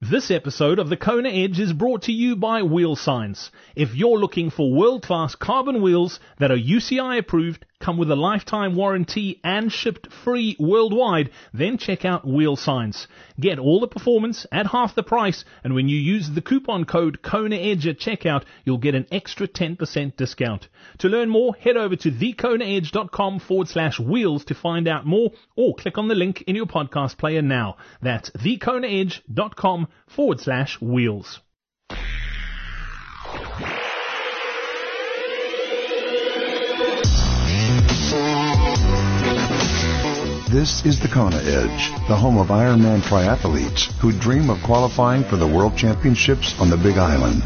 This episode of the Kona Edge is brought to you by Wheel Science. If you're looking for world-class carbon wheels that are UCI approved, come with a lifetime warranty and shipped free worldwide, then check out Wheel Science. Get all the performance at half the price, and when you use the coupon code KONAEDGE at checkout, you'll get an extra 10% discount. To learn more, head over to thekonaedge.com/wheels to find out more, or click on the link in your podcast player now. That's thekonaedge.com/wheels. This is the Kona Edge, the home of Ironman triathletes who dream of qualifying for the World Championships on the Big Island.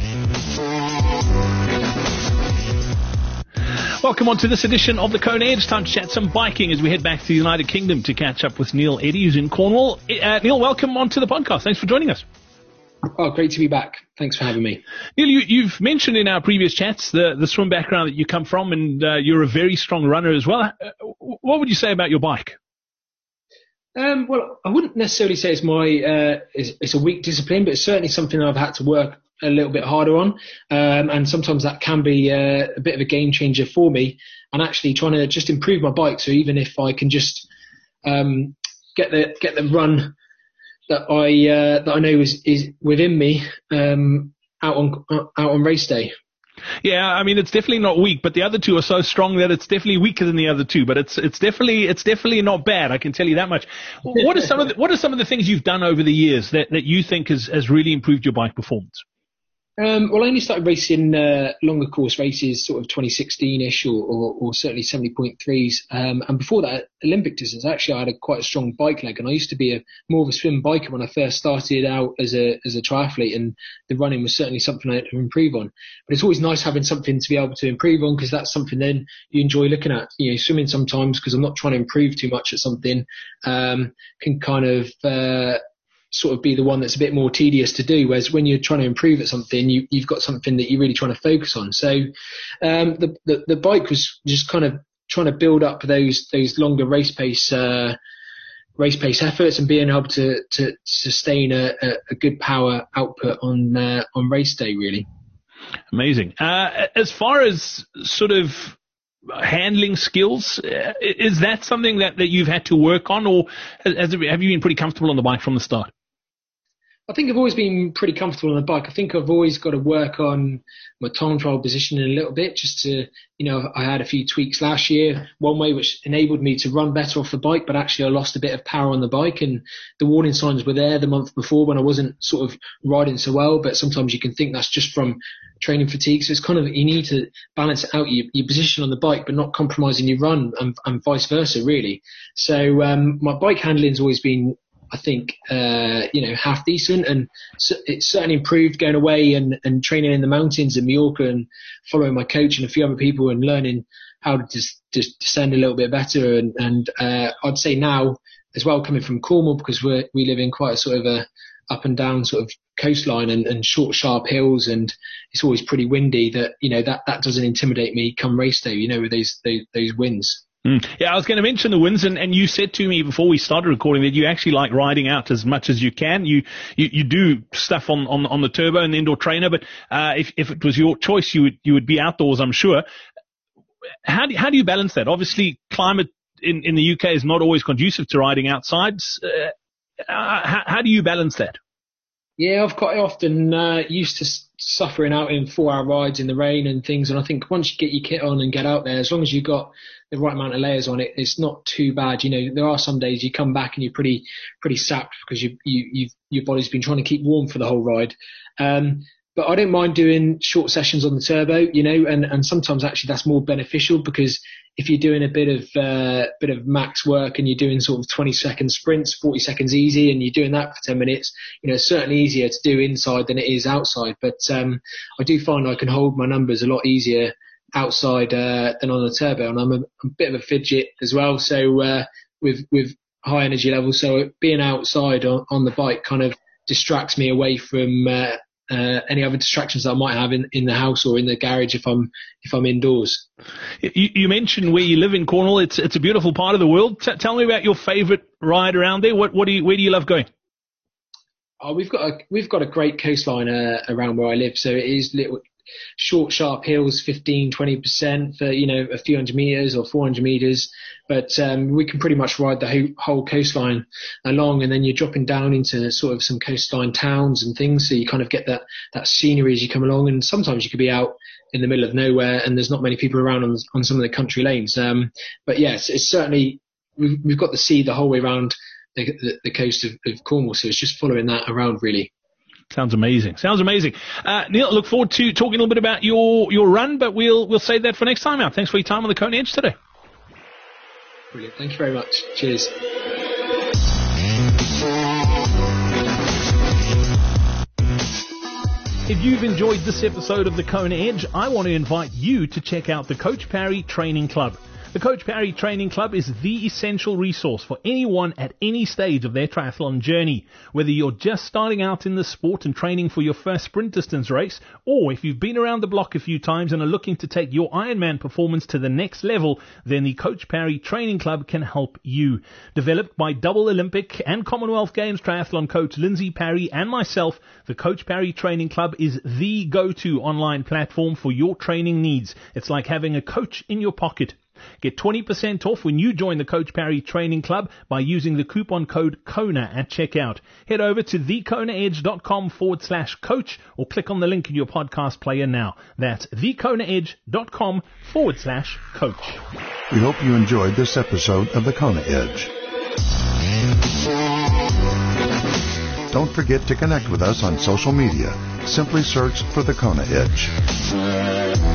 Welcome on to this edition of the Kona Edge. Time to chat some biking as we head back to the United Kingdom to catch up with Neil Eddy, who's in Cornwall. Neil, welcome on to the podcast. Thanks for joining us. Oh, great to be back. Thanks for having me. Neil, you've mentioned in our previous chats the swim background that you come from, and you're a very strong runner as well. What would you say about your bike? Well, I wouldn't necessarily say it's it's a weak discipline, but it's certainly something I've had to work a little bit harder on. And sometimes that can be a bit of a game changer for me, and actually trying to just improve my bike. So even if I can just get the run that I know is within me out on race day. Yeah, I mean, it's definitely not weak, but the other two are so strong that it's definitely weaker than the other two. But it's definitely not bad. I can tell you that much. What are some of the things you've done over the years that you think has really improved your bike performance? Well, I only started racing longer course races sort of 2016-ish or certainly 70.3s. And before that, Olympic distance, actually I had quite a strong bike leg, and I used to be more of a swim biker when I first started out as a triathlete, and the running was certainly something I had to improve on. But it's always nice having something to be able to improve on, because that's something then you enjoy looking at. You know, swimming sometimes, because I'm not trying to improve too much at something, can kind of sort of be the one that's a bit more tedious to do, whereas when you're trying to improve at something, you've got something that you're really trying to focus on. So the bike was just kind of trying to build up those longer race pace efforts, and being able to sustain a good power output on race day, really. Amazing. As far as sort of handling skills, is that something that you've had to work on, or have you been pretty comfortable on the bike from the start? I think I've always been pretty comfortable on the bike. I think I've always got to work on my time trial positioning a little bit, just to, I had a few tweaks last year, one way which enabled me to run better off the bike, but actually I lost a bit of power on the bike, and the warning signs were there the month before when I wasn't sort of riding so well, but sometimes you can think that's just from training fatigue. So it's kind of, you need to balance it out, your position on the bike, but not compromising your run, and vice versa, really. So my bike handling's always been, I think, half decent, and it's certainly improved going away and training in the mountains in Mallorca and following my coach and a few other people and learning how to just descend a little bit better. And I'd say now as well, coming from Cornwall, because we live in quite a sort of a up and down sort of coastline and short, sharp hills, and it's always pretty windy, that doesn't intimidate me come race day, with those winds. Yeah, I was going to mention the winds, and you said to me before we started recording that you actually like riding out as much as you can. You do stuff on the turbo and the indoor trainer, but if it was your choice, you would be outdoors, I'm sure. How do you balance that? Obviously, climate in the UK is not always conducive to riding outside. How do you balance that? Yeah, I've quite often used to suffering out in 4-hour rides in the rain and things, and I think once you get your kit on and get out there, as long as you've got the right amount of layers on it, it's not too bad. There are some days you come back and you're pretty sapped because your body's been trying to keep warm for the whole ride. But I don't mind doing short sessions on the turbo, and sometimes actually that's more beneficial, because if you're doing a bit of max work and you're doing sort of 20-second sprints, 40 seconds easy, and you're doing that for 10 minutes, it's certainly easier to do inside than it is outside. But I do find I can hold my numbers a lot easier outside than on the turbo, and I'm a bit of a fidget as well. So with high energy levels, so being outside on the bike kind of distracts me away from any other distractions that I might have in the house or in the garage if I'm indoors. You mentioned where you live in Cornwall. It's a beautiful part of the world. Tell me about your favourite ride around there. Where do you love going? we've got a great coastline around where I live, so it is little short, sharp hills, 15-20% for a few hundred meters or 400 meters, but we can pretty much ride the whole coastline along, and then you're dropping down into sort of some coastline towns and things, so you kind of get that scenery as you come along, and sometimes you could be out in the middle of nowhere and there's not many people around on some of the country lanes. But yes, it's certainly we've got the sea the whole way around the coast of Cornwall, so it's just following that around really. Sounds amazing. Neil, look forward to talking a little bit about your run, but we'll save that for next time out. Thanks for your time on the Kona Edge today. Brilliant. Thank you very much. Cheers. If you've enjoyed this episode of the Kona Edge, I want to invite you to check out the Coach Parry Training Club. The Coach Parry Training Club is the essential resource for anyone at any stage of their triathlon journey. Whether you're just starting out in the sport and training for your first sprint distance race, or if you've been around the block a few times and are looking to take your Ironman performance to the next level, then the Coach Parry Training Club can help you. Developed by double Olympic and Commonwealth Games triathlon coach Lindsay Parry and myself, the Coach Parry Training Club is the go-to online platform for your training needs. It's like having a coach in your pocket. Get 20% off when you join the Coach Parry Training Club by using the coupon code KONA at checkout. Head over to thekonaedge.com/coach or click on the link in your podcast player now. That's thekonaedge.com/coach. We hope you enjoyed this episode of the Kona Edge. Don't forget to connect with us on social media. Simply search for the Kona Edge.